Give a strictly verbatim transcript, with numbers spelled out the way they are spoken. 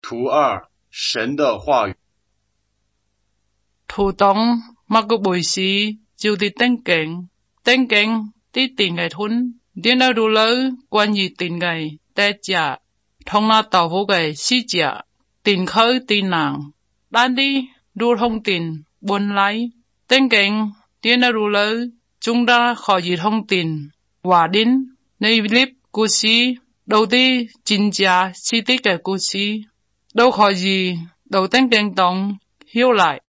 图二，神的话语。 Thủ tổng mà có buổi sĩ chiều đi tên kênh, tên kênh đi tìm ngày thun, đi nào đủ lớn quan gì tìm ngày tế trả, thông na tàu vô ngày sĩ trả, tìm khơi tìm nàng, đàn đi đủ thông tin buôn lái, tên kênh đi nào đủ lớn chúng ta khỏi gì thông tin, hòa đến nơi clip của sĩ, đầu đi chính trả sĩ tích cái của sĩ, đâu khỏi gì đầu tên kênh tổng hiểu lại.